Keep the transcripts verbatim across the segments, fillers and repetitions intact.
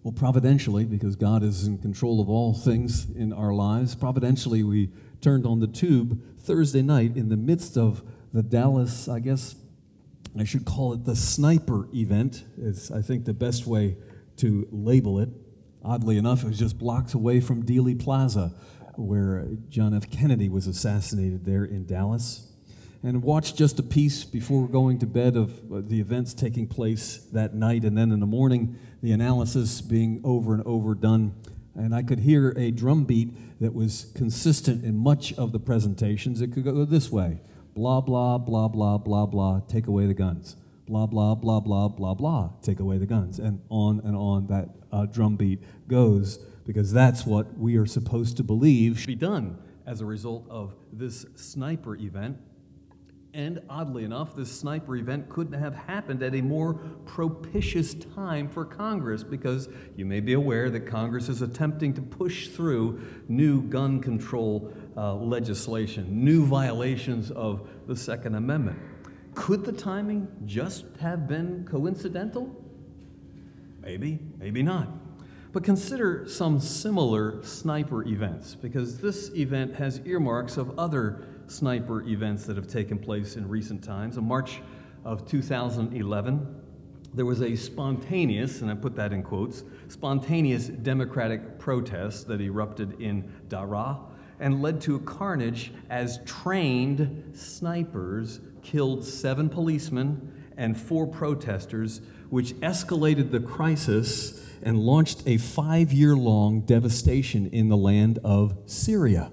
Well, providentially, because God is in control of all things in our lives, providentially we turned on the tube Thursday night in the midst of the Dallas, I guess I should call it the sniper event, is I think the best way to label it. Oddly enough, it was just blocks away from Dealey Plaza, where John F. Kennedy was assassinated there in Dallas. And watched just a piece before going to bed of the events taking place that night, and then in the morning, the analysis being over and over done. And I could hear a drum beat that was consistent in much of the presentations. It could go this way: blah, blah, blah, blah, blah, blah, take away the guns. Blah, blah, blah, blah, blah, blah, take away the guns. And on and on that uh, drum beat goes, because that's what we are supposed to believe should be done as a result of this sniper event. And oddly enough, this sniper event couldn't have happened at a more propitious time for Congress, because you may be aware that Congress is attempting to push through new gun control uh, legislation, new violations of the Second Amendment. Could the timing just have been coincidental? Maybe, maybe not. But consider some similar sniper events, because this event has earmarks of other sniper events that have taken place in recent times. In March of two thousand eleven, there was a spontaneous, and I put that in quotes, spontaneous democratic protest that erupted in Daraa and led to a carnage as trained snipers killed seven policemen and four protesters, which escalated the crisis and launched a five-year-long devastation in the land of Syria.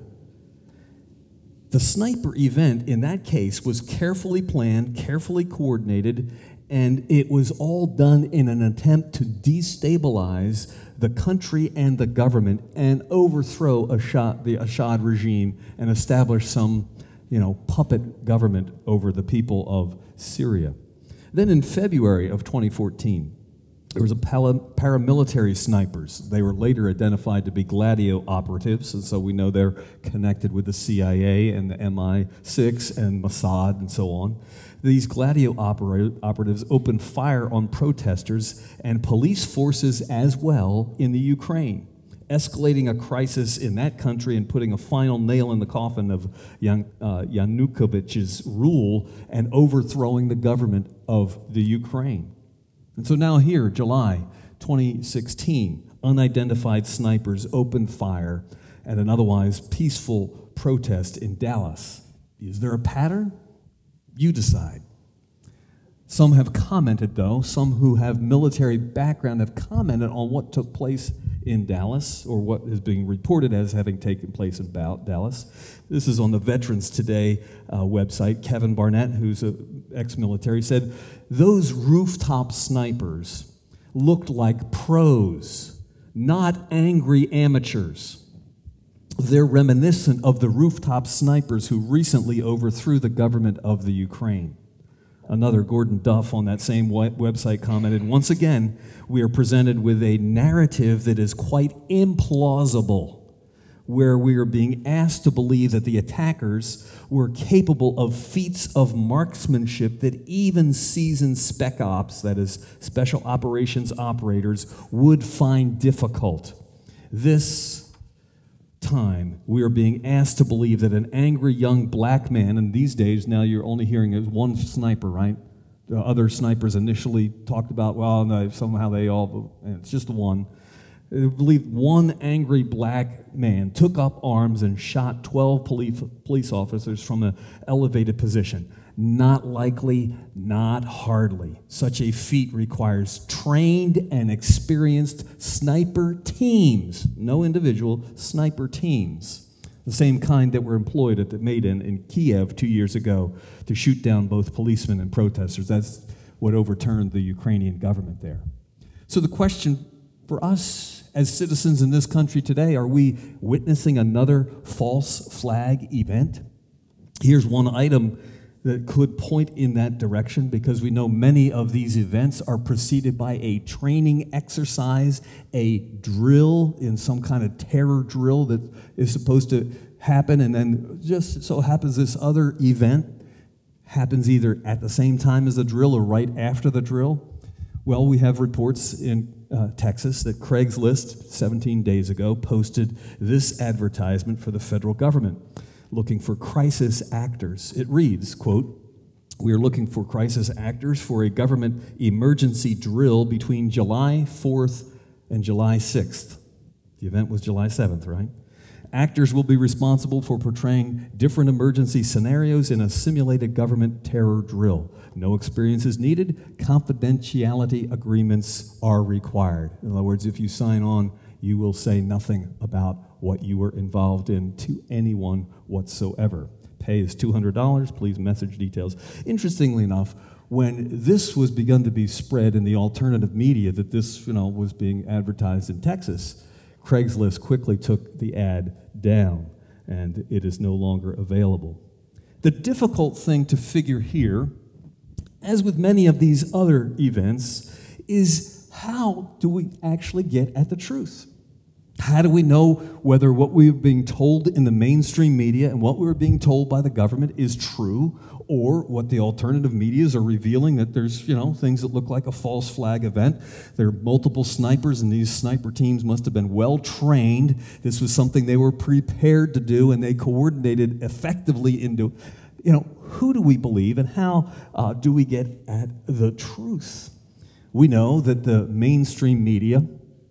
The sniper event in that case was carefully planned, carefully coordinated, and it was all done in an attempt to destabilize the country and the government and overthrow Assad, the Assad regime, and establish some, you know, puppet government over the people of Syria. Then in February of twenty fourteen, there was a paramilitary snipers. They were later identified to be Gladio operatives, and so we know they're connected with the C I A and the M I six and Mossad and so on. These Gladio oper- operatives opened fire on protesters and police forces as well in the Ukraine, escalating a crisis in that country and putting a final nail in the coffin of Yan- uh, Yanukovych's rule and overthrowing the government of the Ukraine. And so now here, July twenty sixteen, unidentified snipers opened fire at an otherwise peaceful protest in Dallas. Is there a pattern? You decide. Some have commented, though, some who have military background have commented on what took place in Dallas, or what is being reported as having taken place in Dallas. This is on the Veterans Today uh, website. Kevin Barnett, who's an ex-military, said, "Those rooftop snipers looked like pros, not angry amateurs. They're reminiscent of the rooftop snipers who recently overthrew the government of the Ukraine." Another, Gordon Duff, on that same website commented, "Once again, we are presented with a narrative that is quite implausible, where we are being asked to believe that the attackers were capable of feats of marksmanship that even seasoned spec ops, that is, special operations operators, would find difficult. This time, we are being asked to believe that an angry young black man," and these days now you're only hearing is one sniper, right? The other snipers initially talked about, well, no, somehow they all, and it's just the one. I believe one angry black man took up arms and shot twelve police, police officers from an elevated position. Not likely, not hardly. Such a feat requires trained and experienced sniper teams, no individual, sniper teams, the same kind that were employed at the Maidan in Kiev two years ago to shoot down both policemen and protesters. That's what overturned the Ukrainian government there. So the question for us as citizens in this country today, are we witnessing another false flag event? Here's one item that could point in that direction, because we know many of these events are preceded by a training exercise, a drill in some kind of terror drill that is supposed to happen, and then just so happens this other event happens either at the same time as the drill or right after the drill. Well, we have reports in uh, Texas, that Craigslist, seventeen days ago, posted this advertisement for the federal government, looking for crisis actors. It reads, quote, "We are looking for crisis actors for a government emergency drill between July fourth and July sixth. The event was July seventh, right? Actors will be responsible for portraying different emergency scenarios in a simulated government terror drill. No experience is needed. Confidentiality agreements are required." In other words, if you sign on, you will say nothing about what you were involved in to anyone whatsoever. Pay is two hundred dollars. Please message details. Interestingly enough, when this was begun to be spread in the alternative media that this, you know, was being advertised in Texas, Craigslist quickly took the ad down, and it is no longer available. The difficult thing to figure here, as with many of these other events, is how do we actually get at the truth? How do we know whether what we're being told in the mainstream media and what we're being told by the government is true, or what the alternative medias are revealing, that there's, you know, things that look like a false flag event? There are multiple snipers, and these sniper teams must have been well trained. This was something they were prepared to do, and they coordinated effectively into, you know, who do we believe, and how uh, do we get at the truth? We know that the mainstream media,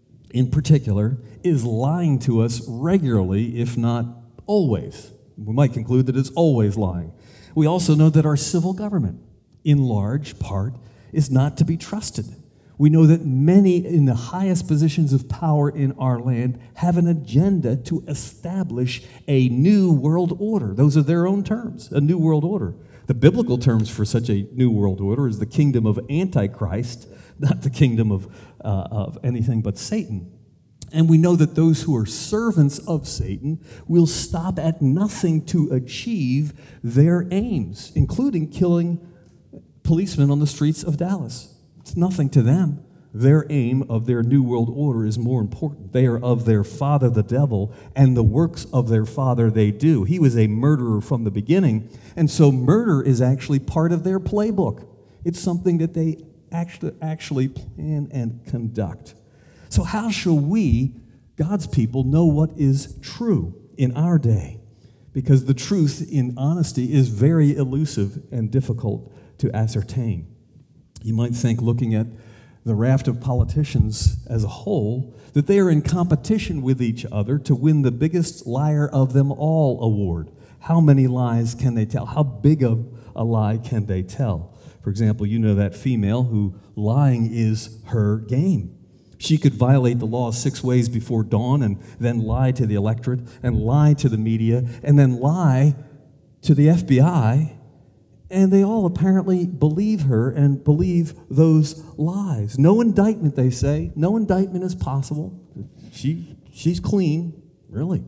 in particular, is lying to us regularly, if not always. We might conclude that it's always lying. We also know that our civil government, in large part, is not to be trusted. We know that many in the highest positions of power in our land have an agenda to establish a new world order. Those are their own terms, a new world order. The biblical terms for such a new world order is the kingdom of Antichrist, not the kingdom of, uh, of anything but Satan. And we know that those who are servants of Satan will stop at nothing to achieve their aims, including killing policemen on the streets of Dallas. It's nothing to them. Their aim of their new world order is more important. They are of their father, the devil, and the works of their father they do. He was a murderer from the beginning, and so murder is actually part of their playbook. It's something that they actually, actually plan and conduct. So how shall we, God's people, know what is true in our day? Because the truth, in honesty, is very elusive and difficult to ascertain. You might think, looking at the raft of politicians as a whole, that they are in competition with each other to win the biggest liar of them all award. How many lies can they tell? How big of a lie can they tell? For example, you know that female who lying is her game. She could violate the law six ways before dawn and then lie to the electorate and lie to the media and then lie to the F B I, and they all apparently believe her and believe those lies. No indictment, they say. No indictment is possible. She, she's clean, really.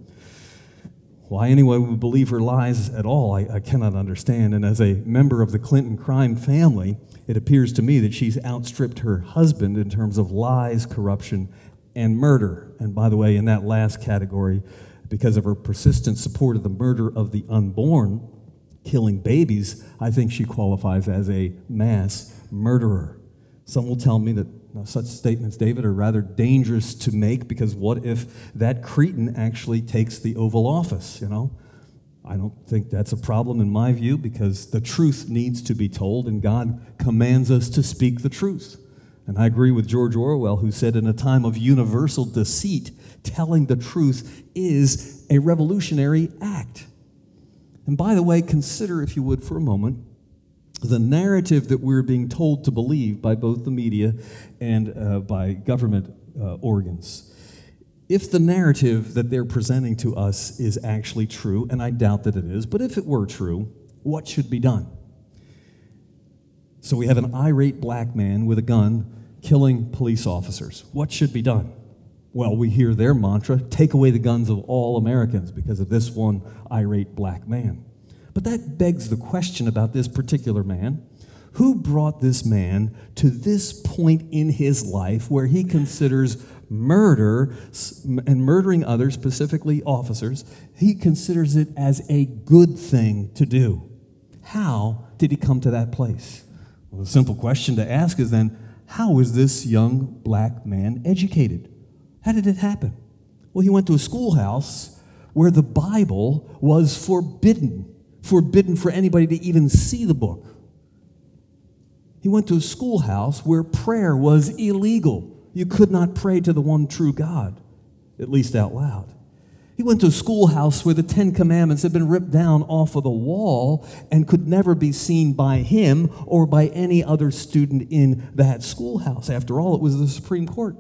Why anyone would believe her lies at all, I, I cannot understand. And as a member of the Clinton crime family, it appears to me that she's outstripped her husband in terms of lies, corruption, and murder. And by the way, in that last category, because of her persistent support of the murder of the unborn, killing babies, I think she qualifies as a mass murderer. Some will tell me that Now, such statements, David, are rather dangerous to make, because what if that cretin actually takes the Oval Office, you know? I don't think that's a problem in my view, because the truth needs to be told, and God commands us to speak the truth. And I agree with George Orwell, who said, in a time of universal deceit, telling the truth is a revolutionary act. And by the way, consider, if you would, for a moment, the narrative that we're being told to believe by both the media and uh, by government uh, organs. If the narrative that they're presenting to us is actually true, and I doubt that it is, but if it were true, what should be done? So we have an irate black man with a gun killing police officers. What should be done? Well, we hear their mantra, take away the guns of all Americans because of this one irate black man. But that begs the question about this particular man. Who brought this man to this point in his life where he considers murder and murdering others, specifically officers, he considers it as a good thing to do? How did he come to that place? Well, the simple question to ask is then, How was this young black man educated? How did it happen? Well, he went to a schoolhouse where the Bible was forbidden, forbidden for anybody to even see the book. He went to a schoolhouse where prayer was illegal. You could not pray to the one true God, at least out loud. He went to a schoolhouse where the Ten Commandments had been ripped down off of the wall and could never be seen by him or by any other student in that schoolhouse. After all, it was the Supreme Court.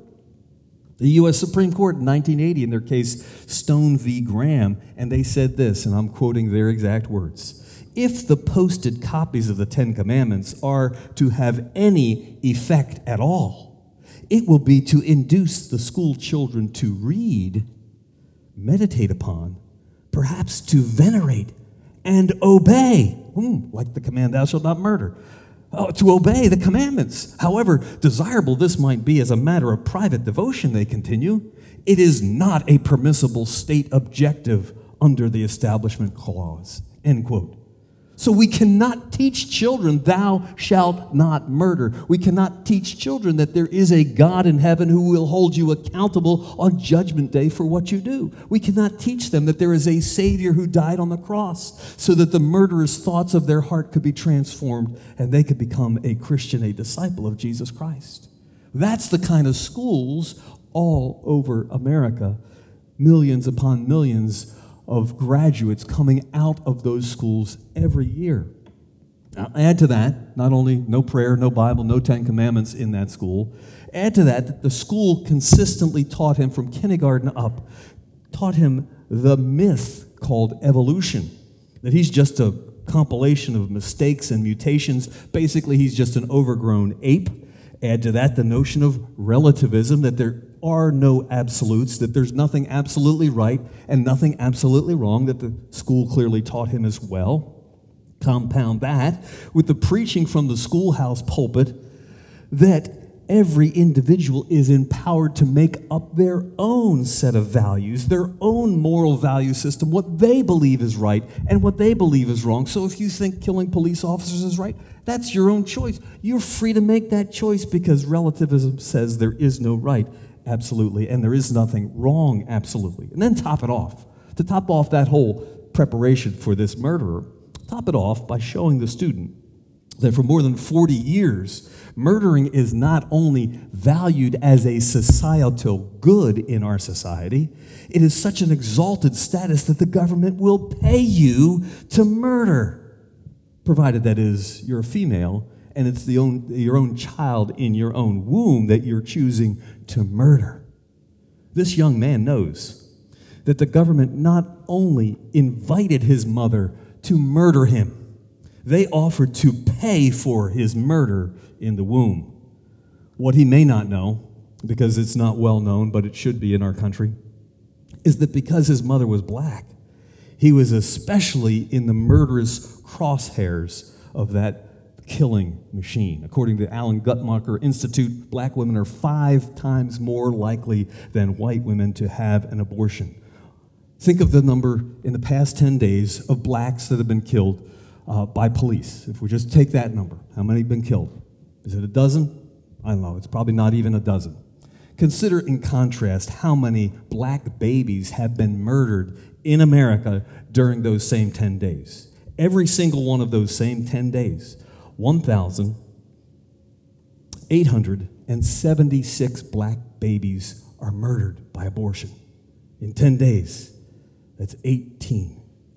The U S Supreme Court in nineteen eighty, in their case, Stone v. Graham, and they said this, and I'm quoting their exact words: "If the posted copies of the Ten Commandments are to have any effect at all, it will be to induce the school children to read, meditate upon, perhaps to venerate and obey," hmm, like the command, "Thou shalt not murder," oh, to obey the commandments. However desirable this might be as a matter of private devotion, they continue, it is not a permissible state objective under the Establishment Clause, end quote. So we cannot teach children, "Thou shalt not murder." We cannot teach children that there is a God in heaven who will hold you accountable on Judgment Day for what you do. We cannot teach them that there is a Savior who died on the cross so that the murderous thoughts of their heart could be transformed and they could become a Christian, a disciple of Jesus Christ. That's the kind of schools all over America, millions upon millions of graduates coming out of those schools every year. Now, add to that, not only no prayer, no Bible, no Ten Commandments in that school, add to that that the school consistently taught him from kindergarten up, taught him the myth called evolution, that he's just a compilation of mistakes and mutations. Basically, he's just an overgrown ape. Add to that the notion of relativism, that there are no absolutes, that there's nothing absolutely right and nothing absolutely wrong, that the school clearly taught him as well. Compound that with the preaching from the schoolhouse pulpit that every individual is empowered to make up their own set of values, their own moral value system, what they believe is right and what they believe is wrong. So if you think killing police officers is right, that's your own choice. You're free to make that choice because relativism says there is no right, absolutely, and there is nothing wrong, absolutely. And then top it off. To top off that whole preparation for this murderer, top it off by showing the student that for more than forty years, murdering is not only valued as a societal good in our society, it is such an exalted status that the government will pay you to murder, provided that is you're a female and it's the own, your own child in your own womb that you're choosing to murder. This young man knows that the government not only invited his mother to murder him, they offered to pay for his murder in the womb. What he may not know, because it's not well known, but it should be in our country, is that because his mother was black, he was especially in the murderous crosshairs of that killing machine. According to the Alan Guttmacher Institute, black women are five times more likely than white women to have an abortion. Think of the number in the past ten days of blacks that have been killed uh, by police. If we just take that number, how many have been killed? Is it a dozen? I don't know. It's probably not even a dozen. Consider in contrast how many black babies have been murdered in America during those same ten days. Every single one of those same ten days, one thousand eight hundred seventy-six black babies are murdered by abortion. In ten days, that's eighteen.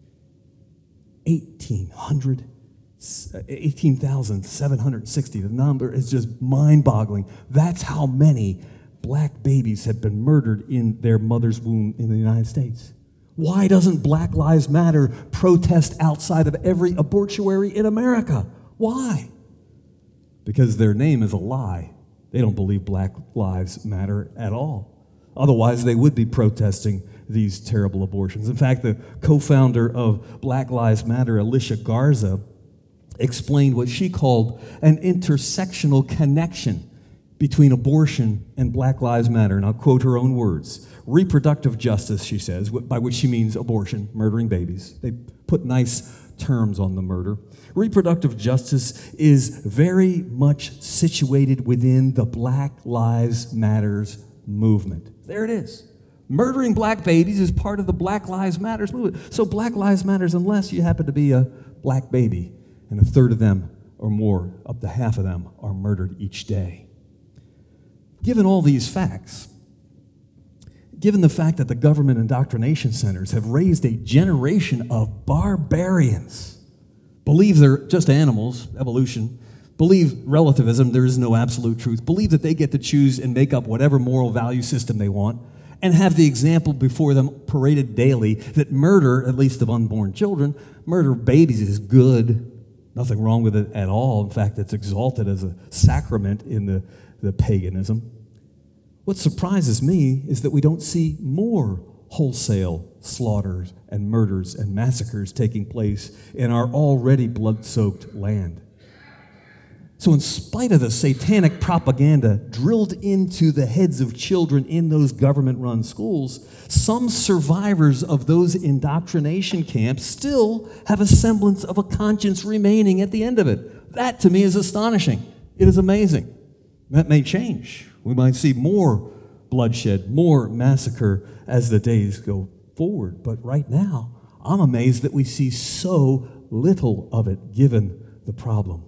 eighteen hundred, eighteen thousand seven hundred sixty. The number is just mind-boggling. That's how many black babies have been murdered in their mother's womb in the United States. Why doesn't Black Lives Matter protest outside of every abortuary in America? Why? Because their name is a lie. They don't believe Black Lives Matter at all. Otherwise, they would be protesting these terrible abortions. In fact, the co-founder of Black Lives Matter, Alicia Garza, explained what she called an intersectional connection between abortion and Black Lives Matter. And I'll quote her own words. Reproductive justice, she says, by which she means abortion, murdering babies. They put nice terms on the murder. Reproductive justice is very much situated within the Black Lives Matters movement. There it is. Murdering black babies is part of the Black Lives Matters movement. So Black Lives Matters unless you happen to be a black baby, and a third of them or more, up to half of them, are murdered each day. Given all these facts, given the fact that the government indoctrination centers have raised a generation of barbarians, believe they're just animals, evolution, believe relativism, there is no absolute truth, believe that they get to choose and make up whatever moral value system they want, and have the example before them paraded daily that murder, at least of unborn children, murder of babies is good. Nothing wrong with it at all. In fact, it's exalted as a sacrament in the, the paganism. What surprises me is that we don't see more wholesale slaughters and murders and massacres taking place in our already blood-soaked land. So in spite of the satanic propaganda drilled into the heads of children in those government-run schools, some survivors of those indoctrination camps still have a semblance of a conscience remaining at the end of it. That, to me, is astonishing. It is amazing. That may change. We might see more bloodshed, more massacre as the days go forward. But right now, I'm amazed that we see so little of it given the problem.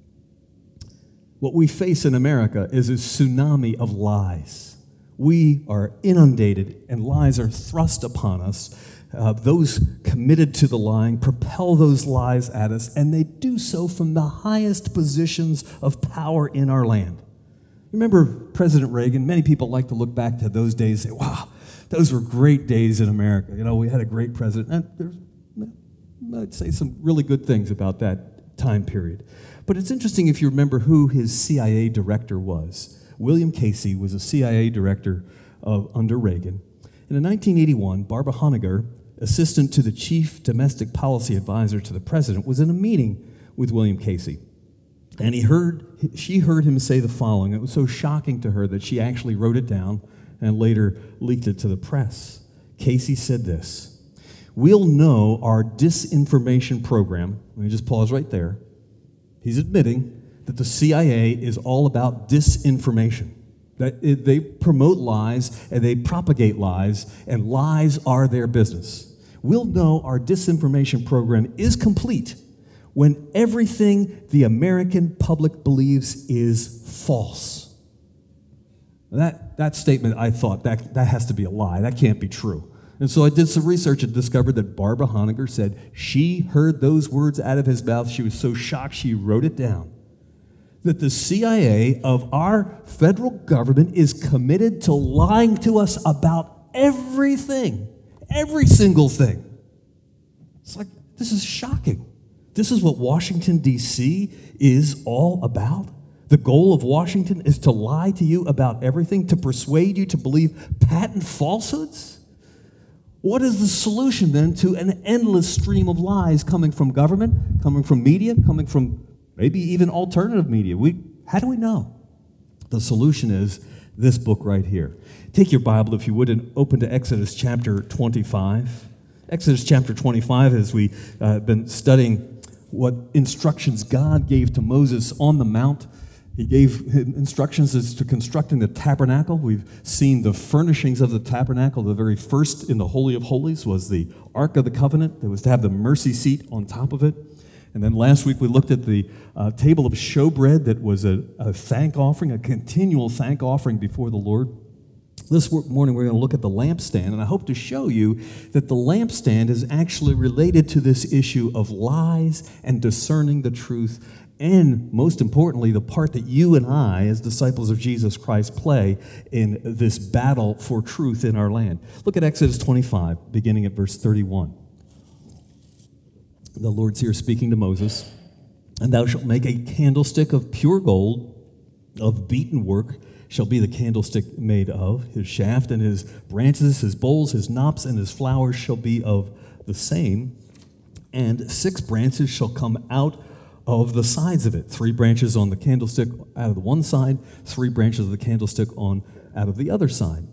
What we face in America is a tsunami of lies. We are inundated and lies are thrust upon us. Uh, those committed to the lying propel those lies at us, and they do so from the highest positions of power in our land. Remember President Reagan? Many people like to look back to those days and say, wow, those were great days in America. You know, we had a great president. And there's, I'd say some really good things about that time period. But it's interesting if you remember who his C I A director was. William Casey was a C I A director of, under Reagan. And in nineteen eighty-one, Barbara Honegger, assistant to the chief domestic policy advisor to the president, was in a meeting with William Casey. And he heard, she heard him say the following. It was so shocking to her that she actually wrote it down and later leaked it to the press. Casey said this: "We'll know our disinformation program." Let me just pause right there. He's admitting that the C I A is all about disinformation. That it, they promote lies and they propagate lies, and lies are their business. We'll know our disinformation program is complete when everything the American public believes is false. That, that statement, I thought, that, that has to be a lie. That can't be true. And so I did some research and discovered that Barbara Honegger said she heard those words out of his mouth. She was so shocked she wrote it down. That the C I A of our federal government is committed to lying to us about everything. Every single thing. It's like, this is shocking. This is what Washington, D C is all about. The goal of Washington is to lie to you about everything, to persuade you to believe patent falsehoods. What is the solution then to an endless stream of lies coming from government, coming from media, coming from maybe even alternative media? We, how do we know? The solution is this book right here. Take your Bible, if you would, and open to Exodus chapter twenty-five. Exodus chapter twenty-five, as we've uh, been studying what instructions God gave to Moses on the Mount. He gave instructions as to constructing the tabernacle. We've seen the furnishings of the tabernacle. The very first in the Holy of Holies was the Ark of the Covenant. That was to have the mercy seat on top of it. And then last week we looked at the uh, table of showbread that was a, a thank offering, a continual thank offering before the Lord. This morning we're going to look at the lampstand, and I hope to show you that the lampstand is actually related to this issue of lies and discerning the truth, and most importantly, the part that you and I, as disciples of Jesus Christ, play in this battle for truth in our land. Look at Exodus twenty-five, beginning at verse thirty-one. The Lord's here speaking to Moses. "And thou shalt make a candlestick of pure gold, of beaten work shall be the candlestick made of. His shaft and his branches, his bowls, his knops, and his flowers shall be of the same. And six branches shall come out of the sides of it. Three branches on the candlestick out of the one side, three branches of the candlestick on out of the other side.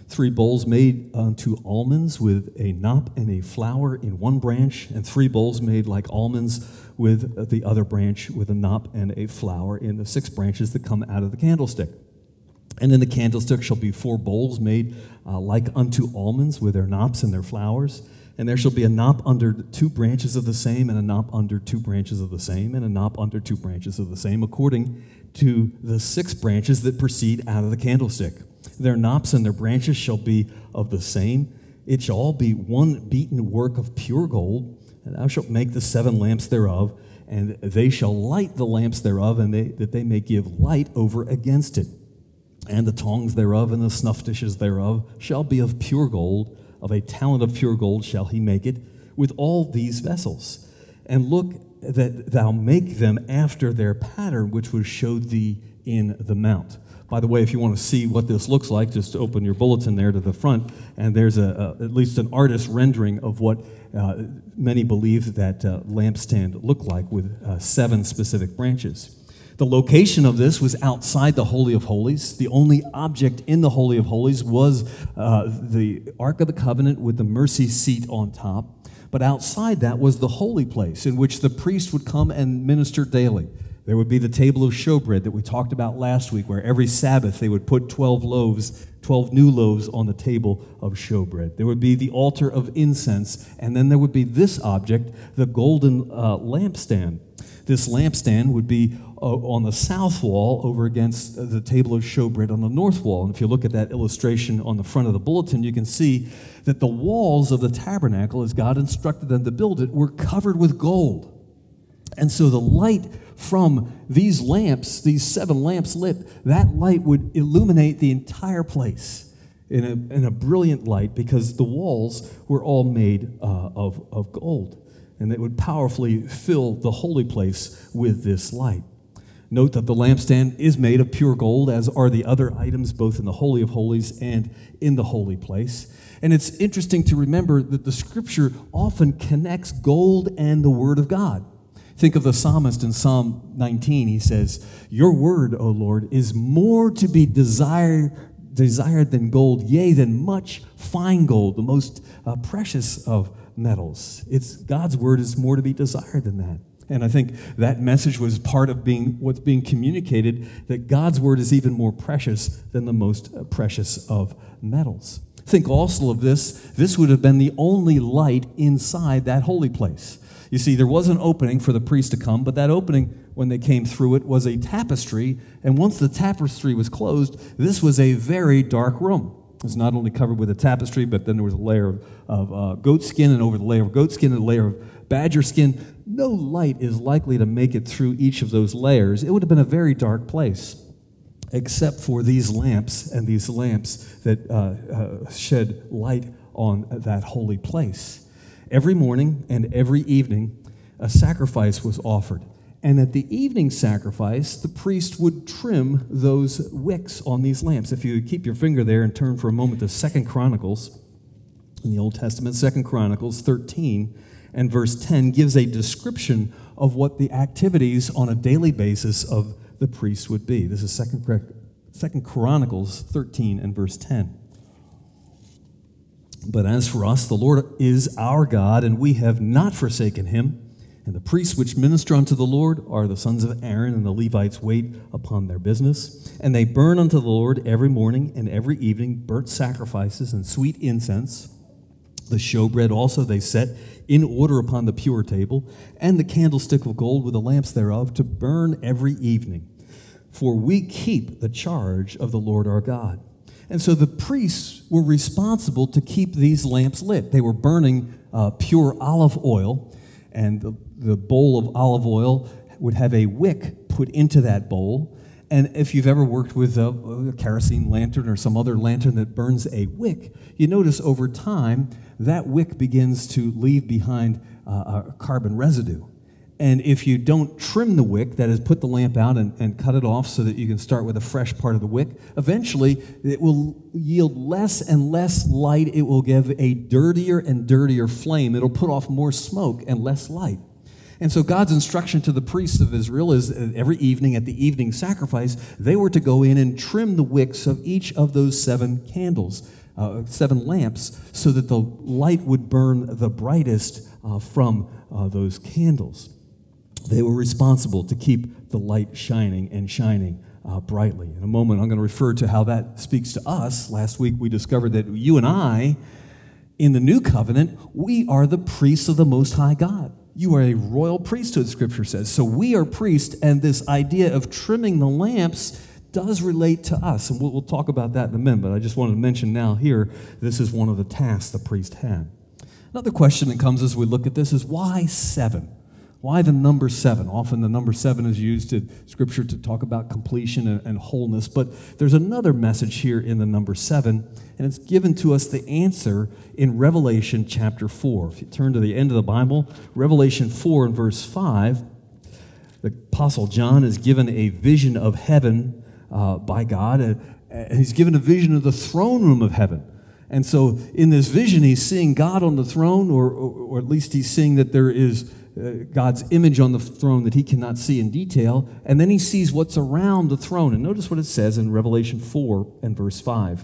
three bowls made unto almonds with a knop and a flower in one branch, and three bowls made like almonds with the other branch with a knop and a flower in the six branches that come out of the candlestick. And in the candlestick shall be four bowls made uh, like unto almonds with their knops and their flowers. And there shall be a knop under two branches of the same, and a knop under two branches of the same, and a knop under two branches of the same, according to the six branches that proceed out of the candlestick. Their knops and their branches shall be of the same. It shall all be one beaten work of pure gold, and thou shalt make the seven lamps thereof, and they shall light the lamps thereof, and they, that they may give light over against it. And the tongs thereof and the snuff dishes thereof shall be of pure gold. Of a talent of pure gold shall he make it with all these vessels. And look that thou make them after their pattern, which was showed thee in the mount. By the way, if you want to see what this looks like, just open your bulletin there to the front, and there's a, a at least an artist's rendering of what uh, many believe that uh, lampstand looked like, with uh, seven specific branches. The location of this was outside the Holy of Holies. The only object in the Holy of Holies was uh, the Ark of the Covenant with the mercy seat on top. But outside that was the holy place in which the priest would come and minister daily. There would be the table of showbread that we talked about last week, where every Sabbath they would put twelve loaves, twelve new loaves on the table of showbread. There would be the altar of incense, and then there would be this object, the golden uh, lampstand. This lampstand would be uh, on the south wall over against the table of showbread on the north wall. And if you look at that illustration on the front of the bulletin, you can see that the walls of the tabernacle, as God instructed them to build it, were covered with gold. And so the light from these lamps, these seven lamps lit, that light would illuminate the entire place in a, in a brilliant light, because the walls were all made uh, of, of gold. And it would powerfully fill the holy place with this light. Note that the lampstand is made of pure gold, as are the other items both in the Holy of Holies and in the holy place. And it's interesting to remember that the Scripture often connects gold and the Word of God. Think of the psalmist in Psalm nineteen. He says, "Your word, O Lord, is more to be desired, desired than gold, yea, than much fine gold, the most uh, precious of metals." It's God's word is more to be desired than that. And I think that message was part of being what's being communicated, that God's word is even more precious than the most precious of metals. Think also of this. This would have been the only light inside that holy place. You see, there was an opening for the priest to come, but that opening, when they came through it, was a tapestry. And once the tapestry was closed, this was a very dark room. It was not only covered with a tapestry, but then there was a layer of, of uh, goat skin, and over the layer of goat skin, a layer of badger skin. No light is likely to make it through each of those layers. It would have been a very dark place, except for these lamps and these lamps that uh, uh, shed light on that holy place. Every morning and every evening, a sacrifice was offered. And at the evening sacrifice, the priest would trim those wicks on these lamps. If you keep your finger there and turn for a moment to Second Chronicles in the Old Testament, Second Chronicles thirteen and verse ten gives a description of what the activities on a daily basis of the priest would be. This is Second Second Chronicles thirteen and verse ten. "But as for us, the Lord is our God, and we have not forsaken him. And the priests which minister unto the Lord are the sons of Aaron, and the Levites wait upon their business. And they burn unto the Lord every morning and every evening burnt sacrifices and sweet incense. The showbread also they set in order upon the pure table, and the candlestick of gold with the lamps thereof to burn every evening. For we keep the charge of the Lord our God." And so the priests were responsible to keep these lamps lit. They were burning uh, pure olive oil, and the, the bowl of olive oil would have a wick put into that bowl. And if you've ever worked with a, a kerosene lantern or some other lantern that burns a wick, you notice over time that wick begins to leave behind uh, a carbon residue. And if you don't trim the wick, that is, put the lamp out and, and cut it off so that you can start with a fresh part of the wick, eventually it will yield less and less light. It will give a dirtier and dirtier flame. It'll put off more smoke and less light. And so God's instruction to the priests of Israel is every evening at the evening sacrifice, they were to go in and trim the wicks of each of those seven candles. uh, seven lamps, so that the light would burn the brightest uh, from uh, those candles. They were responsible to keep the light shining and shining uh, brightly. In a moment, I'm going to refer to how that speaks to us. Last week, we discovered that you and I, in the new covenant, we are the priests of the Most High God. You are a royal priesthood, Scripture says. So we are priests, and this idea of trimming the lamps does relate to us. And we'll, we'll talk about that in a minute, but I just wanted to mention now here, this is one of the tasks the priest had. Another question that comes as we look at this is, why seven? Why the number seven? Often the number seven is used in Scripture to talk about completion and, and wholeness, but there's another message here in the number seven, and it's given to us the answer in Revelation chapter four. If you turn to the end of the Bible, Revelation four and verse five, the Apostle John is given a vision of heaven uh, by God, and, and he's given a vision of the throne room of heaven. And so in this vision, he's seeing God on the throne, or, or, or at least he's seeing that there is Uh, God's image on the throne that he cannot see in detail, and then he sees what's around the throne. And notice what it says in Revelation four and verse five.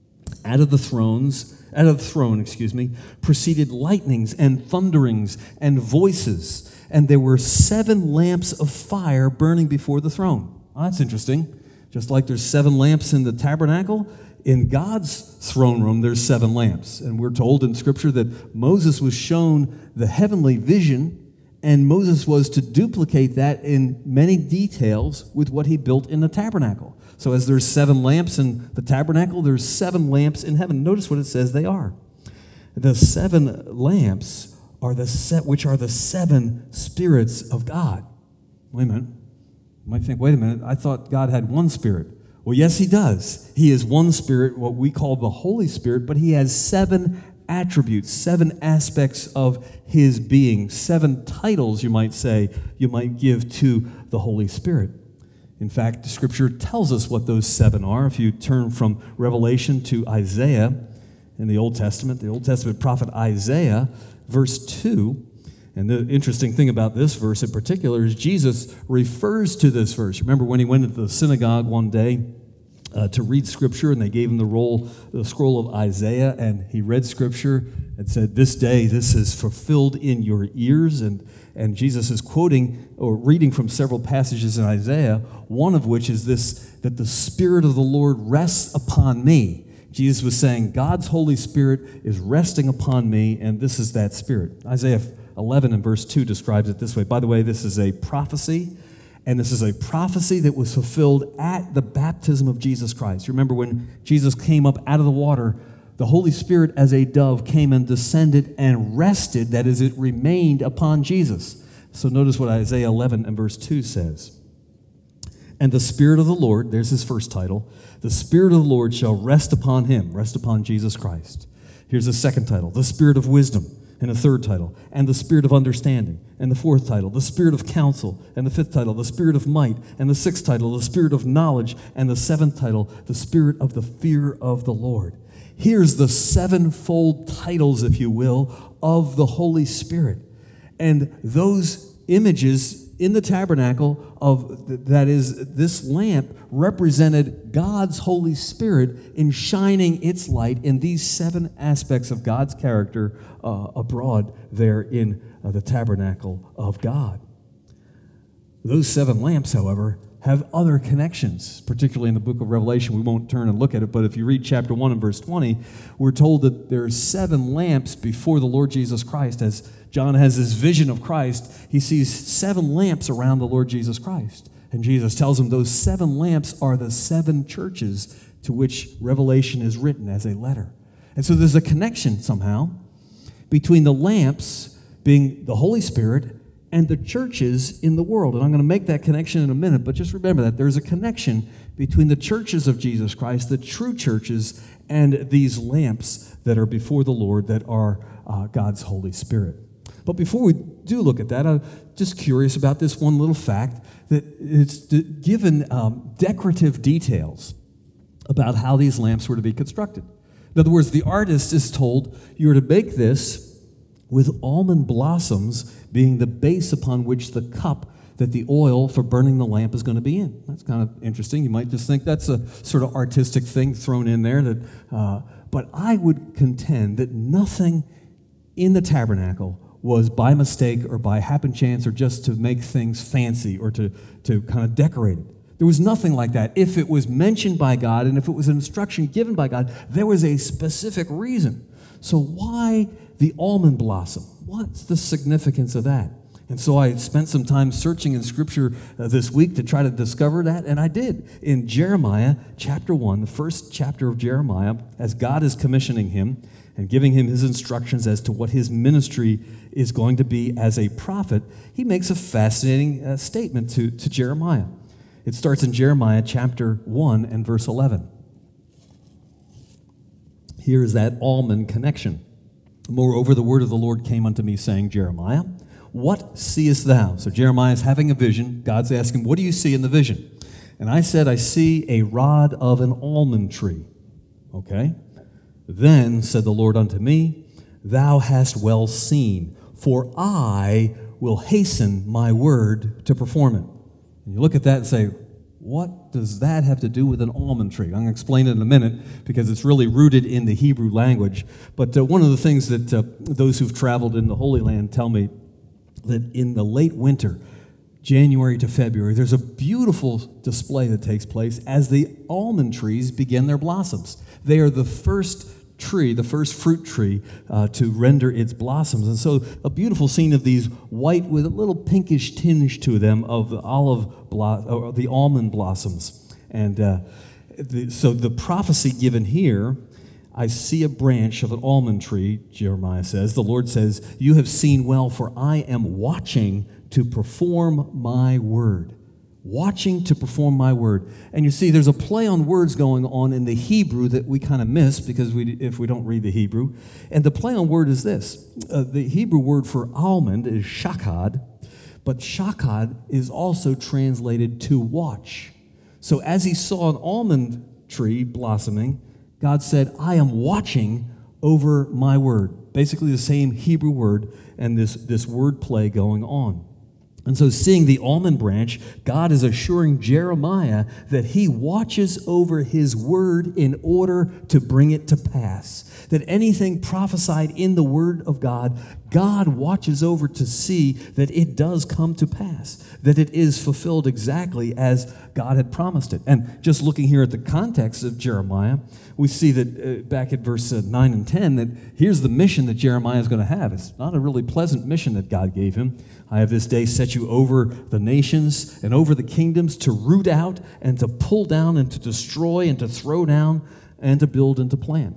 Out of the thrones, out of the throne, excuse me, proceeded lightnings and thunderings and voices, and there were seven lamps of fire burning before the throne. Oh, that's interesting. Just like there's seven lamps in the tabernacle, in God's throne room, there's seven lamps. And we're told in Scripture that Moses was shown the heavenly vision, and Moses was to duplicate that in many details with what he built in the tabernacle. So as there's seven lamps in the tabernacle, there's seven lamps in heaven. Notice what it says they are. The seven lamps are the set, which are the seven spirits of God. Wait a minute. You might think, wait a minute, I thought God had one spirit. Well, yes, he does. He is one spirit, what we call the Holy Spirit, but he has seven attributes, seven aspects of his being, seven titles, you might say, you might give to the Holy Spirit. In fact, the Scripture tells us what those seven are. If you turn from Revelation to Isaiah in the Old Testament, the Old Testament prophet Isaiah, verse two, and the interesting thing about this verse in particular is Jesus refers to this verse. Remember when he went into the synagogue one day uh, to read Scripture, and they gave him the roll, the scroll of Isaiah, and he read Scripture and said, "This day, this is fulfilled in your ears." And and Jesus is quoting or reading from several passages in Isaiah, one of which is this, that the Spirit of the Lord rests upon me. Jesus was saying, God's Holy Spirit is resting upon me, and this is that Spirit. Isaiah eleven and verse two describes it this way. By the way, this is a prophecy, and this is a prophecy that was fulfilled at the baptism of Jesus Christ. Remember when Jesus came up out of the water, the Holy Spirit as a dove came and descended and rested, that is, it remained upon Jesus. So notice what Isaiah eleven and verse two says. And the Spirit of the Lord, there's his first title, the Spirit of the Lord shall rest upon him, rest upon Jesus Christ. Here's the second title, the Spirit of wisdom, and a third title, and the Spirit of understanding, and the fourth title, the Spirit of counsel, and the fifth title, the Spirit of might, and the sixth title, the Spirit of knowledge, and the seventh title, the Spirit of the fear of the Lord. Here's the sevenfold titles, if you will, of the Holy Spirit. And those images in the tabernacle of, that is, this lamp represented God's Holy Spirit in shining its light in these seven aspects of God's character uh, abroad there in uh, the tabernacle of God. Those seven lamps, however, have other connections, particularly in the book of Revelation. We won't turn and look at it, but if you read chapter one and verse twenty, we're told that there are seven lamps before the Lord Jesus Christ. As John has this vision of Christ, he sees seven lamps around the Lord Jesus Christ. And Jesus tells him those seven lamps are the seven churches to which Revelation is written as a letter. And so there's a connection somehow between the lamps being the Holy Spirit and the churches in the world. And I'm going to make that connection in a minute, but just remember that there's a connection between the churches of Jesus Christ, the true churches, and these lamps that are before the Lord that are uh, God's Holy Spirit. But before we do look at that, I'm just curious about this one little fact, that it's given um, decorative details about how these lamps were to be constructed. In other words, the artist is told, you're to make this with almond blossoms being the base upon which the cup that the oil for burning the lamp is going to be in. That's kind of interesting. You might just think that's a sort of artistic thing thrown in there. That, uh, But I would contend that nothing in the tabernacle was by mistake or by happen chance or just to make things fancy or to, to kind of decorate it. There was nothing like that. If it was mentioned by God and if it was an instruction given by God, there was a specific reason. So why the almond blossom? What's the significance of that? And so I spent some time searching in Scripture uh, this week to try to discover that, and I did. In Jeremiah chapter one, the first chapter of Jeremiah, as God is commissioning him and giving him his instructions as to what his ministry is going to be as a prophet, he makes a fascinating uh, statement to, to Jeremiah. It starts in Jeremiah chapter one and verse eleven. Here is that almond connection. Moreover, the word of the Lord came unto me, saying, Jeremiah, what seest thou? So Jeremiah is having a vision. God's asking, what do you see in the vision? And I said, I see a rod of an almond tree. Okay? Then said the Lord unto me, thou hast well seen, for I will hasten my word to perform it. And you look at that and say, what does that have to do with an almond tree? I'm going to explain it in a minute because it's really rooted in the Hebrew language. But uh, one of the things that uh, those who've traveled in the Holy Land tell me that in the late winter, January to February, there's a beautiful display that takes place as the almond trees begin their blossoms. They are the first tree, the first fruit tree uh, to render its blossoms. And so a beautiful scene of these white with a little pinkish tinge to them of the olive blo- or the almond blossoms. And uh, the, so the prophecy given here, I see a branch of an almond tree, Jeremiah says. The Lord says, you have seen well, for I am watching to perform my word. Watching to perform my word. And you see, there's a play on words going on in the Hebrew that we kind of miss because we, if we don't read the Hebrew. And the play on word is this. Uh, the Hebrew word for almond is shakad, but shakad is also translated to watch. So as he saw an almond tree blossoming, God said, I am watching over my word. Basically the same Hebrew word and this, this word play going on. And so seeing the almond branch, God is assuring Jeremiah that he watches over his word in order to bring it to pass. That anything prophesied in the word of God, God watches over to see that it does come to pass, that it is fulfilled exactly as God had promised it. And just looking here at the context of Jeremiah, we see that uh, back at verse uh, nine and ten, that here's the mission that Jeremiah is going to have. It's not a really pleasant mission that God gave him. I have this day set you over the nations and over the kingdoms to root out and to pull down and to destroy and to throw down and to build and to plant.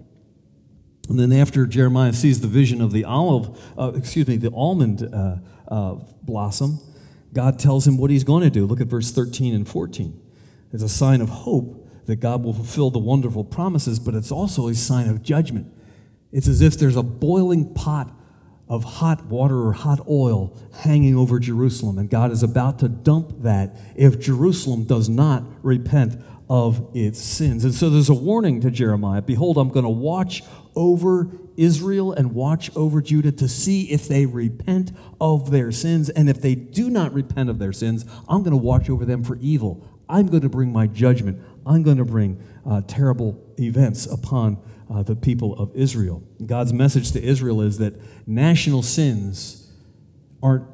And then after Jeremiah sees the vision of the olive, uh, excuse me, the almond uh, uh, blossom, God tells him what he's going to do. Look at verse thirteen and fourteen. It's a sign of hope that God will fulfill the wonderful promises, but it's also a sign of judgment. It's as if there's a boiling pot of hot water or hot oil hanging over Jerusalem, and God is about to dump that if Jerusalem does not repent of its sins. And so there's a warning to Jeremiah. Behold, I'm going to watch over Israel and watch over Judah to see if they repent of their sins. And if they do not repent of their sins, I'm going to watch over them for evil. I'm going to bring my judgment. I'm going to bring uh, terrible events upon uh, the people of Israel. God's message to Israel is that national sins aren't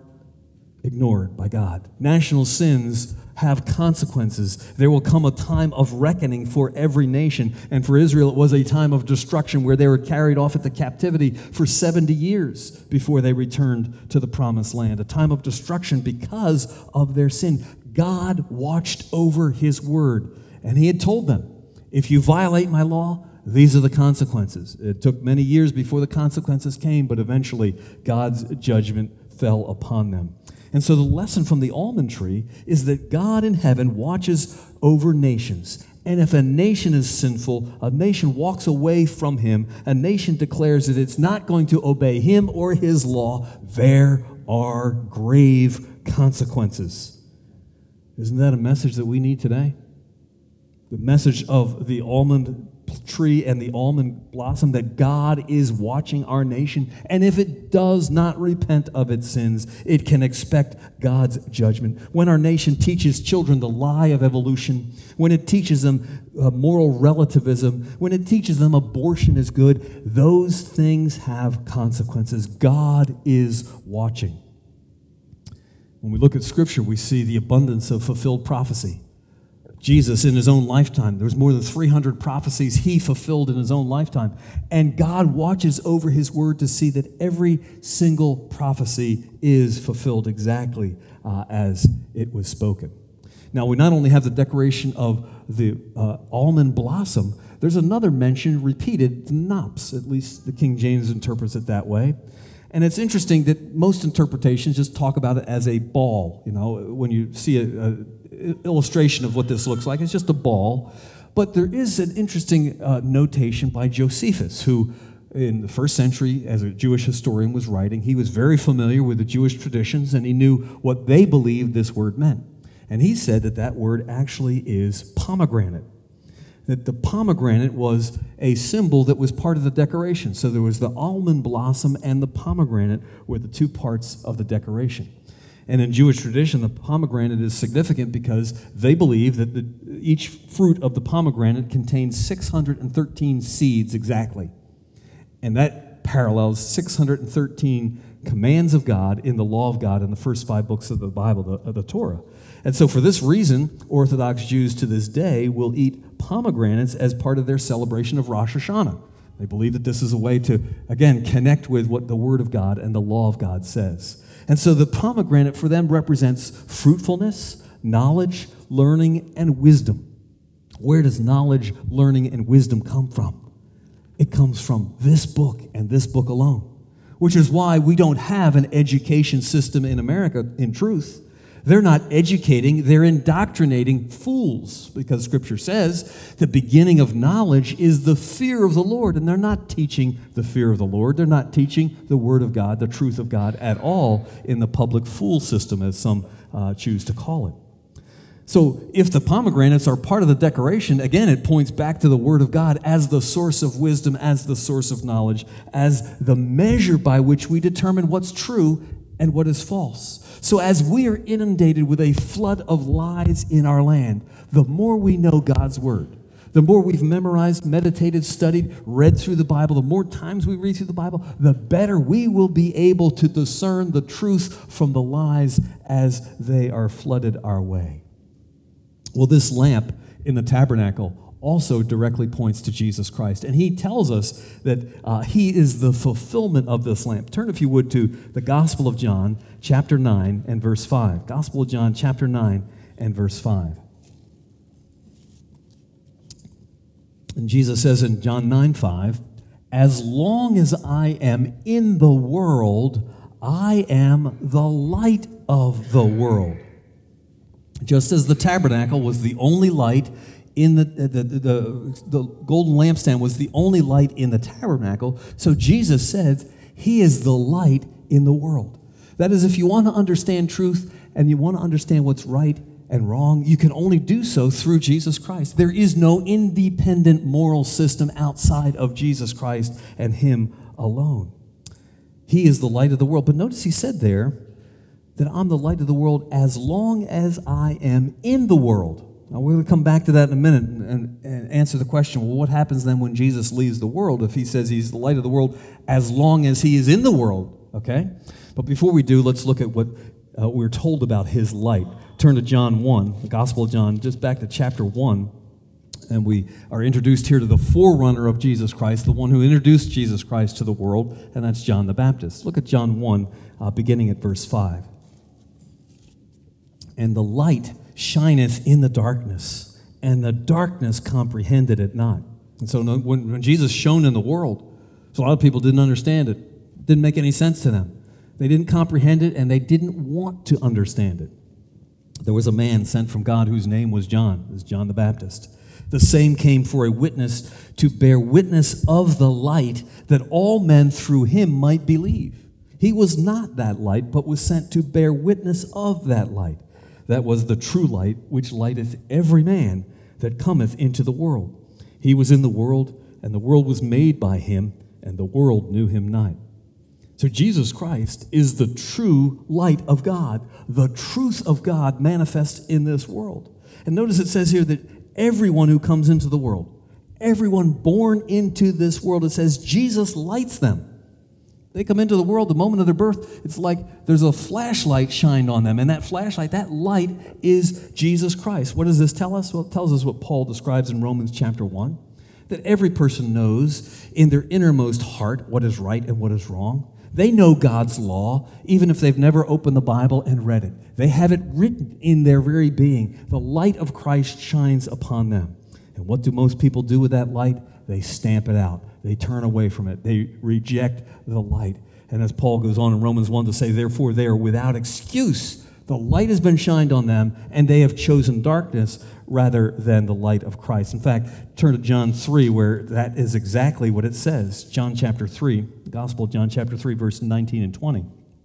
ignored by God. National sins have consequences. There will come a time of reckoning for every nation. And for Israel, it was a time of destruction where they were carried off into captivity for seventy years before they returned to the promised land. A time of destruction because of their sin. God watched over his word, and he had told them, if you violate my law, these are the consequences. It took many years before the consequences came, but eventually God's judgment fell upon them. And so the lesson from the almond tree is that God in heaven watches over nations. And if a nation is sinful, a nation walks away from him, a nation declares that it's not going to obey him or his law, there are grave consequences. Isn't that a message that we need today? The message of the almond tree and the almond blossom, that God is watching our nation. And if it does not repent of its sins, it can expect God's judgment. When our nation teaches children the lie of evolution, when it teaches them uh, moral relativism, when it teaches them abortion is good, those things have consequences. God is watching. When we look at Scripture, we see the abundance of fulfilled prophecy. Jesus, in his own lifetime, there was more than three hundred prophecies he fulfilled in his own lifetime. And God watches over his word to see that every single prophecy is fulfilled exactly uh, as it was spoken. Now, we not only have the decoration of the uh, almond blossom, there's another mention repeated, the knops. At least the King James interprets it that way. And it's interesting that most interpretations just talk about it as a ball. You know, when you see an illustration of what this looks like, it's just a ball. But there is an interesting uh, notation by Josephus, who in the first century, as a Jewish historian, was writing. He was very familiar with the Jewish traditions, and he knew what they believed this word meant. And he said that that word actually is pomegranate. That the pomegranate was a symbol that was part of the decoration. So there was the almond blossom and the pomegranate were the two parts of the decoration. And in Jewish tradition, the pomegranate is significant because they believe that the, each fruit of the pomegranate contains six hundred thirteen seeds exactly. And that parallels six hundred thirteen commands of God in the law of God in the first five books of the Bible, the, of the Torah. And so for this reason, Orthodox Jews to this day will eat pomegranates as part of their celebration of Rosh Hashanah. They believe that this is a way to, again, connect with what the Word of God and the law of God says. And so the pomegranate for them represents fruitfulness, knowledge, learning, and wisdom. Where does knowledge, learning, and wisdom come from? It comes from this book and this book alone, which is why we don't have an education system in America, in truth. They're not educating, they're indoctrinating fools, because Scripture says the beginning of knowledge is the fear of the Lord, and they're not teaching the fear of the Lord. They're not teaching the Word of God, the truth of God at all in the public fool system, as some uh, choose to call it. So if the pomegranates are part of the decoration, again, it points back to the Word of God as the source of wisdom, as the source of knowledge, as the measure by which we determine what's true and what is false. So as we are inundated with a flood of lies in our land, the more we know God's Word, the more we've memorized, meditated, studied, read through the Bible, the more times we read through the Bible, the better we will be able to discern the truth from the lies as they are flooded our way. Well, this lamp in the tabernacle also directly points to Jesus Christ. And he tells us that uh, he is the fulfillment of this lamp. Turn, if you would, to the Gospel of John, chapter nine and verse five. Gospel of John, chapter nine and verse five. And Jesus says in John nine five, "As long as I am in the world, I am the light of the world." Just as the tabernacle was the only light in the, the, the, the, the golden lampstand was the only light in the tabernacle, so Jesus said he is the light in the world. That is, if you want to understand truth and you want to understand what's right and wrong, you can only do so through Jesus Christ. There is no independent moral system outside of Jesus Christ and him alone. He is the light of the world. But notice he said there that I'm the light of the world as long as I am in the world. Now, we're going to come back to that in a minute and, and answer the question, well, what happens then when Jesus leaves the world if he says he's the light of the world as long as he is in the world, okay? But before we do, let's look at what uh, we're told about his light. Turn to John one, the Gospel of John, just back to chapter one, and we are introduced here to the forerunner of Jesus Christ, the one who introduced Jesus Christ to the world, and that's John the Baptist. Look at John one, uh, beginning at verse five. "And the light shineth in the darkness, and the darkness comprehended it not." And so when, when Jesus shone in the world, so a lot of people didn't understand it. It didn't make any sense to them. They didn't comprehend it, and they didn't want to understand it. There was a man sent from God whose name was John. It was John the Baptist. The same came for a witness, to bear witness of the light, that all men through him might believe. He was not that light, but was sent to bear witness of that light. That was the true light, which lighteth every man that cometh into the world. He was in the world, and the world was made by him, and the world knew him not. So Jesus Christ is the true light of God, the truth of God manifest in this world. And notice it says here that everyone who comes into the world, everyone born into this world, it says Jesus lights them. They come into the world, the moment of their birth, it's like there's a flashlight shined on them. And that flashlight, that light is Jesus Christ. What does this tell us? Well, it tells us what Paul describes in Romans chapter one, that every person knows in their innermost heart what is right and what is wrong. They know God's law, even if they've never opened the Bible and read it. They have it written in their very being. The light of Christ shines upon them. And what do most people do with that light? They stamp it out. They turn away from it. They reject the light. And as Paul goes on in Romans one to say, therefore they are without excuse. The light has been shined on them, and they have chosen darkness rather than the light of Christ. In fact, turn to John three, where that is exactly what it says. John chapter three, the Gospel of John chapter three, verse nineteen and twenty.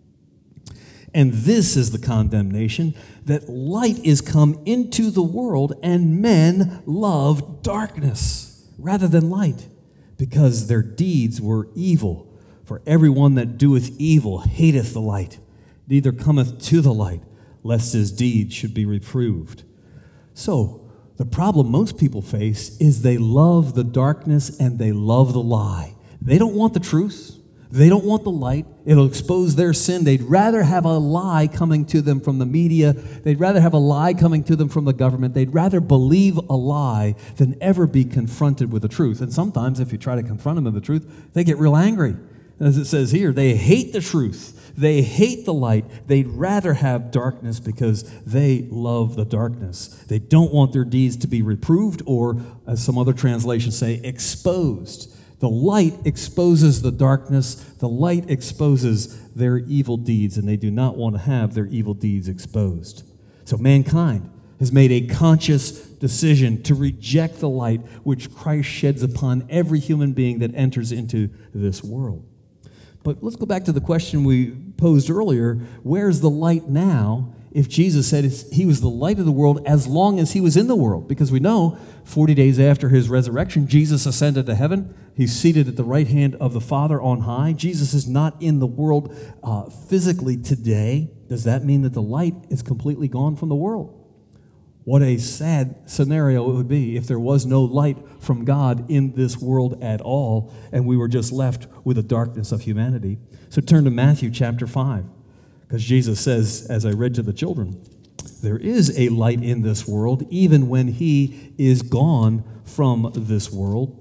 And this is the condemnation, that light is come into the world, and men love darkness rather than light, because their deeds were evil. For everyone that doeth evil hateth the light, neither cometh to the light, lest his deeds should be reproved. So, the problem most people face is they love the darkness and they love the lie. They don't want the truth. They don't want the light. It'll expose their sin. They'd rather have a lie coming to them from the media. They'd rather have a lie coming to them from the government. They'd rather believe a lie than ever be confronted with the truth. And sometimes if you try to confront them with the truth, they get real angry. As it says here, they hate the truth. They hate the light. They'd rather have darkness because they love the darkness. They don't want their deeds to be reproved or, as some other translations say, exposed. The light exposes the darkness. The light exposes their evil deeds, and they do not want to have their evil deeds exposed. So mankind has made a conscious decision to reject the light which Christ sheds upon every human being that enters into this world. But let's go back to the question we posed earlier. Where's the light now if Jesus said he was the light of the world as long as he was in the world? Because we know forty days after his resurrection, Jesus ascended to heaven. He's seated at the right hand of the Father on high. Jesus is not in the world uh, physically today. Does that mean that the light is completely gone from the world? What a sad scenario it would be if there was no light from God in this world at all, and we were just left with the darkness of humanity. So turn to Matthew chapter five, because Jesus says, as I read to the children, there is a light in this world, even when he is gone from this world.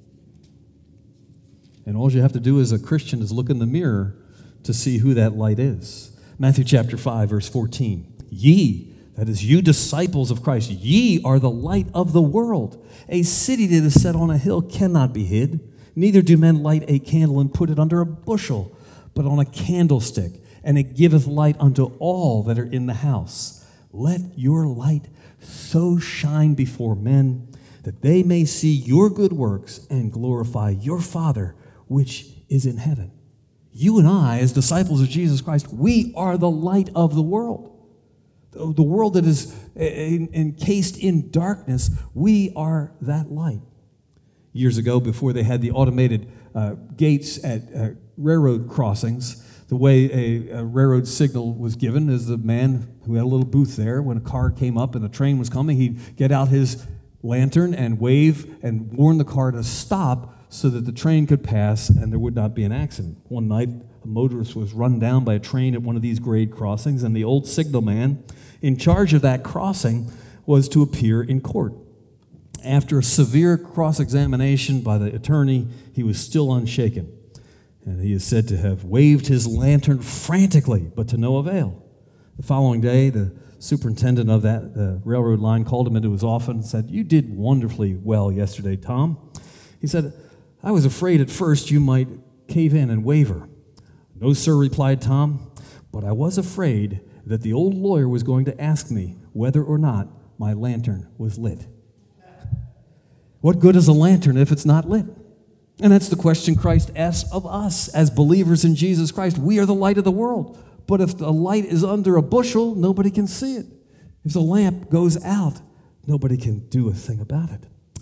And all you have to do as a Christian is look in the mirror to see who that light is. Matthew chapter five, verse fourteen. Ye, that is, you disciples of Christ, ye are the light of the world. A city that is set on a hill cannot be hid. Neither do men light a candle and put it under a bushel, but on a candlestick, and it giveth light unto all that are in the house. Let your light so shine before men, that they may see your good works and glorify your Father which is in heaven. You and I, as disciples of Jesus Christ, we are the light of the world. The world that is encased in darkness, we are that light. Years ago, before they had the automated uh, gates at uh, railroad crossings, the way a, a railroad signal was given is the man who had a little booth there, when a car came up and the train was coming, he'd get out his lantern and wave and warn the car to stop so that the train could pass and there would not be an accident. One night, a motorist was run down by a train at one of these grade crossings, and the old signal man in charge of that crossing was to appear in court. After a severe cross-examination by the attorney, he was still unshaken, and he is said to have waved his lantern frantically, but to no avail. The following day, the superintendent of that uh, railroad line called him into his office and said, "You did wonderfully well yesterday, Tom." He said, "I was afraid at first you might cave in and waver." "No, sir," replied Tom, "but I was afraid that the old lawyer was going to ask me whether or not my lantern was lit." What good is a lantern if it's not lit? And that's the question Christ asks of us as believers in Jesus Christ. We are the light of the world. But if the light is under a bushel, nobody can see it. If the lamp goes out, nobody can do a thing about it.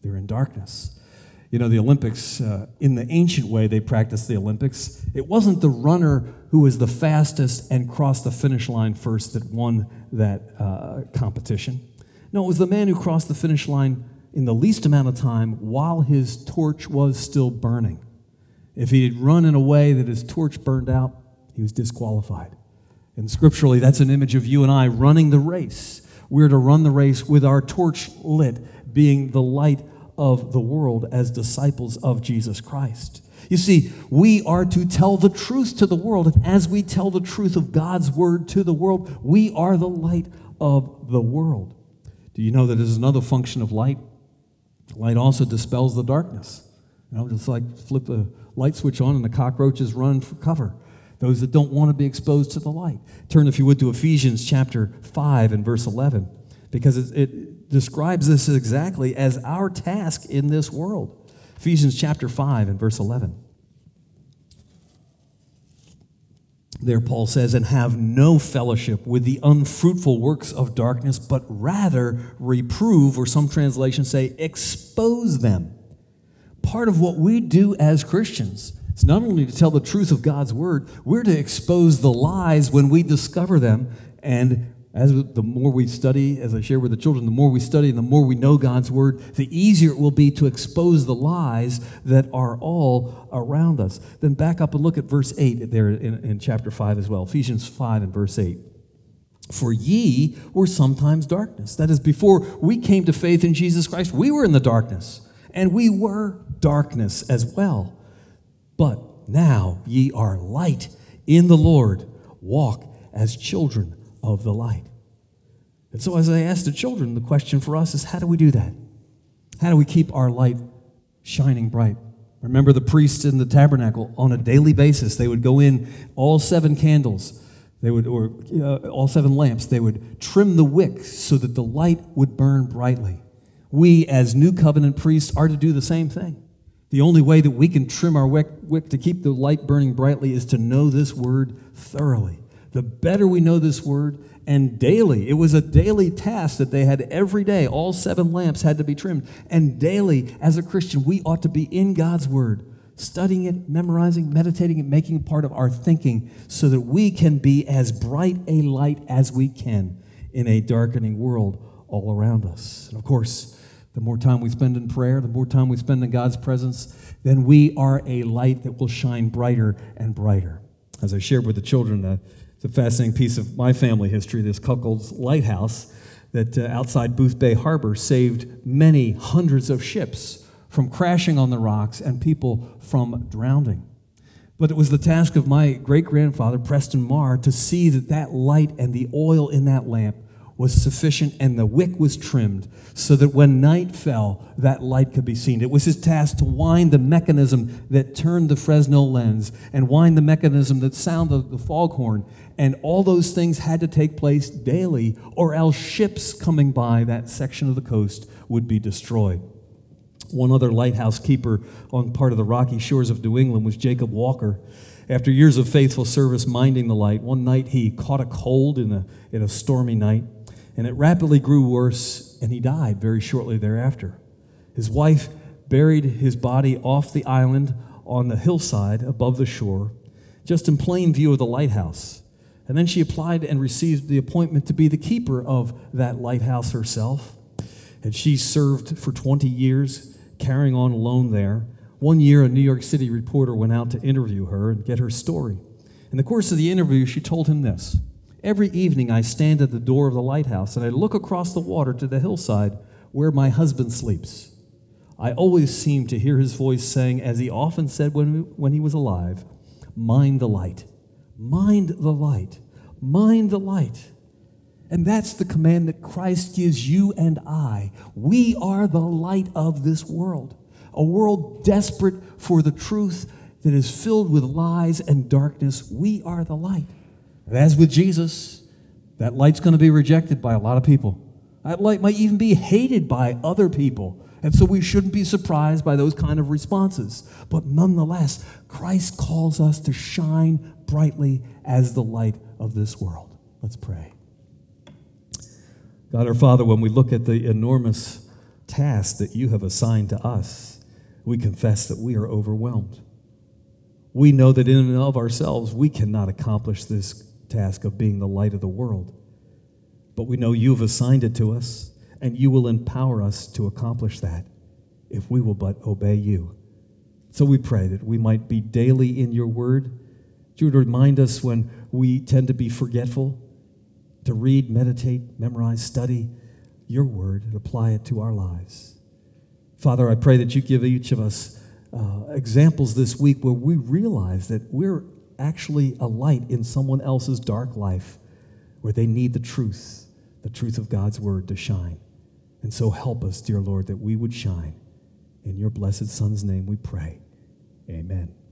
they're in darkness. You know, the Olympics, uh, in the ancient way they practiced the Olympics, it wasn't the runner who was the fastest and crossed the finish line first that won that uh, competition. No, it was the man who crossed the finish line in the least amount of time while his torch was still burning. If he had run in a way that his torch burned out, he was disqualified. And scripturally, that's an image of you and I running the race. We're to run the race with our torch lit, being the light of the world as disciples of Jesus Christ. You see, we are to tell the truth to the world, and as we tell the truth of God's word to the world, we are the light of the world. Do you know that there's another function of light? Light also dispels the darkness. You know, just like flip a light switch on and the cockroaches run for cover. Those that don't want to be exposed to the light. Turn, if you would, to Ephesians chapter five and verse eleven, because it, it describes this exactly as our task in this world. Ephesians chapter five and verse eleven. There Paul says, and have no fellowship with the unfruitful works of darkness, but rather reprove, or some translations say expose them. Part of what we do as Christians is not only to tell the truth of God's word, we're to expose the lies when we discover them. And as the more we study, as I share with the children, the more we study and the more we know God's word, the easier it will be to expose the lies that are all around us. Then back up and look at verse eight there in, in chapter five as well. Ephesians five and verse eight. For ye were sometimes darkness. That is, before we came to faith in Jesus Christ, we were in the darkness. And we were darkness as well. But now ye are light in the Lord. Walk as children of the light. And so as I ask the children, the question for us is, how do we do that? How do we keep our light shining bright? Remember the priests in the tabernacle, on a daily basis, they would go in, all seven candles, they would, or uh, all seven lamps, they would trim the wick so that the light would burn brightly. We, as New Covenant priests, are to do the same thing. The only way that we can trim our wick, wick to keep the light burning brightly is to know this word thoroughly. The better we know this word, and daily, it was a daily task that they had every day. All seven lamps had to be trimmed. And daily, as a Christian, we ought to be in God's word, studying it, memorizing, meditating it, making it part of our thinking so that we can be as bright a light as we can in a darkening world all around us. And of course, the more time we spend in prayer, the more time we spend in God's presence, then we are a light that will shine brighter and brighter. As I shared with the children, uh, it's a fascinating piece of my family history, this Cuckold's Lighthouse that uh, outside Booth Bay Harbor saved many hundreds of ships from crashing on the rocks and people from drowning. But it was the task of my great-grandfather, Preston Marr, to see that that light and the oil in that lamp was sufficient and the wick was trimmed so that when night fell, that light could be seen. It was his task to wind the mechanism that turned the Fresnel lens and wind the mechanism that sounded the foghorn. And all those things had to take place daily, or else ships coming by that section of the coast would be destroyed. One other lighthouse keeper on part of the rocky shores of New England was Jacob Walker. After years of faithful service minding the light, one night he caught a cold in a, in a stormy night, and it rapidly grew worse, and he died very shortly thereafter. His wife buried his body off the island on the hillside above the shore, just in plain view of the lighthouse. And then she applied and received the appointment to be the keeper of that lighthouse herself. And she served for twenty years, carrying on alone there. One year, a New York City reporter went out to interview her and get her story. In the course of the interview, she told him this: every evening I stand at the door of the lighthouse and I look across the water to the hillside where my husband sleeps. I always seem to hear his voice saying, as he often said when, when he was alive, mind the light, mind the light, mind the light. And that's the command that Christ gives you and I. We are the light of this world, a world desperate for the truth that is filled with lies and darkness. We are the light. And as with Jesus, that light's going to be rejected by a lot of people. That light might even be hated by other people. And so we shouldn't be surprised by those kind of responses. But nonetheless, Christ calls us to shine brightly as the light of this world. Let's pray. God our Father, when we look at the enormous task that you have assigned to us, we confess that we are overwhelmed. We know that in and of ourselves, we cannot accomplish this task of being the light of the world. But we know you've assigned it to us, and you will empower us to accomplish that if we will but obey you. So we pray that we might be daily in your word. You would remind us when we tend to be forgetful, to read, meditate, memorize, study your word, and apply it to our lives. Father, I pray that you give each of us uh, examples this week where we realize that we're actually a light in someone else's dark life, where they need the truth, the truth of God's word to shine. And so help us, dear Lord, that we would shine. In your blessed Son's name we pray. Amen.